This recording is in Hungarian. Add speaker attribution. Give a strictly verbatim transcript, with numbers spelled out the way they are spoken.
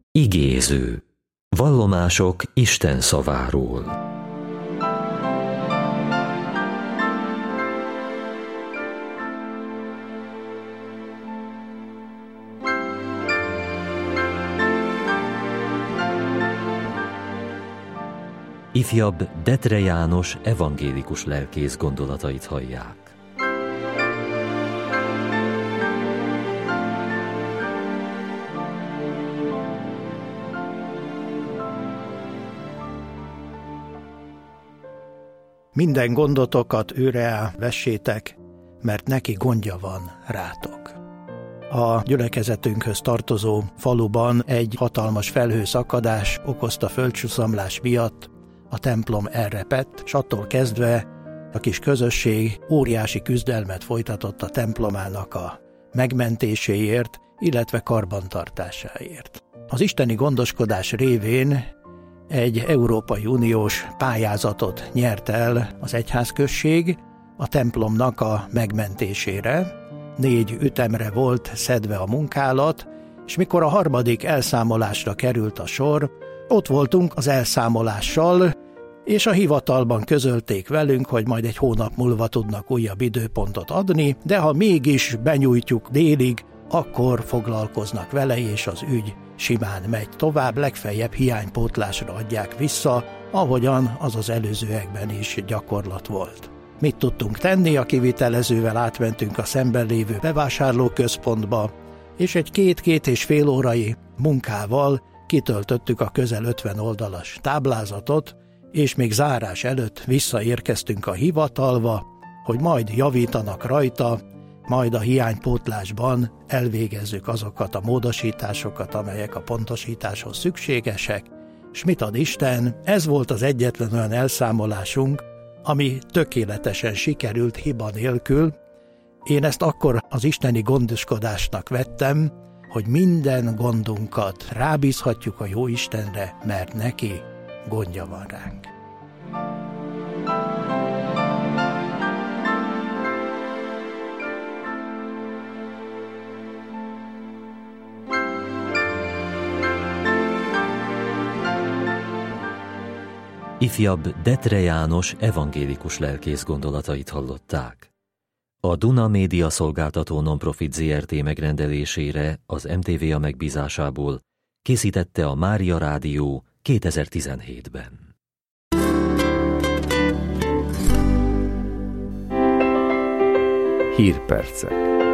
Speaker 1: Igéző. Vallomások Isten szaváról. Ifjabb Detre János evangélikus lelkész gondolatait hallják.
Speaker 2: Minden gondotokat őre vessétek, mert neki gondja van rátok. A gyülekezetünkhöz tartozó faluban egy hatalmas felhőszakadás okozta földcsúszamlás miatt a templom elrepett, s attól kezdve a kis közösség óriási küzdelmet folytatott a templomának a megmentéséért, illetve karbantartásáért. Az isteni gondoskodás révén egy Európai Uniós pályázatot nyert el az egyházközség a templomnak a megmentésére. Négy ütemre volt szedve a munkálat, és mikor a harmadik elszámolásra került a sor, ott voltunk az elszámolással, és a hivatalban közölték velünk, hogy majd egy hónap múlva tudnak újabb időpontot adni, de ha mégis benyújtjuk délig, akkor foglalkoznak vele, és az ügy simán megy tovább, legfeljebb hiánypótlásra adják vissza, ahogyan az az előzőekben is gyakorlat volt. Mit tudtunk tenni? A kivitelezővel átmentünk a szemben lévő bevásárlóközpontba, és egy két-két és fél órai munkával kitöltöttük a közel ötven oldalas táblázatot, és még zárás előtt visszaérkeztünk a hivatalba, hogy majd javítanak rajta, majd a hiánypótlásban elvégezzük azokat a módosításokat, amelyek a pontosításhoz szükségesek, s mit ad Isten, ez volt az egyetlen olyan elszámolásunk, ami tökéletesen sikerült hiba nélkül. Én ezt akkor az isteni gondoskodásnak vettem, hogy minden gondunkat rábízhatjuk a jó Istenre, mert neki gondja van ránk.
Speaker 1: Ifjabb Detre János evangélikus lelkész gondolatait hallották. A Duna Média Szolgáltató Nonprofit zé er té megrendelésére az em té vé á megbízásából készítette a Mária Rádió kétezer-tizenhétben.
Speaker 3: Hírpercek.